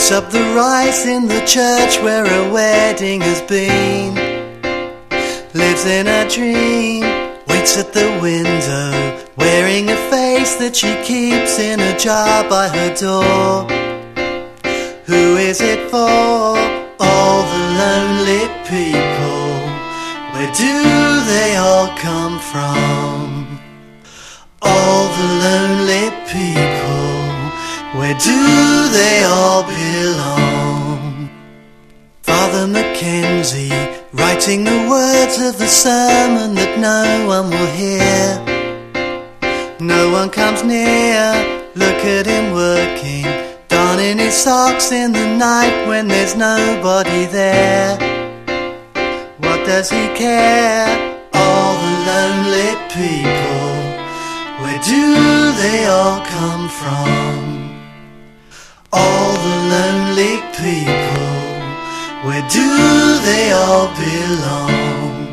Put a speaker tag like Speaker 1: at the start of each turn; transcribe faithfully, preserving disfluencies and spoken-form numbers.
Speaker 1: Cooks up the rice in the church where a wedding has been. Lives in a dream, waits at the window, wearing a face that she keeps in a jar by her door. Who is it for? All the lonely people. Where do they all come from? All the lonely people. Where do they all belong? Father Mackenzie, writing the words of the sermon that no one will hear. No one comes near, look at him working, darning his socks in the night when there's nobody there. What does he care? All the lonely people, where do they all come from? All the lonely people, where do they all belong?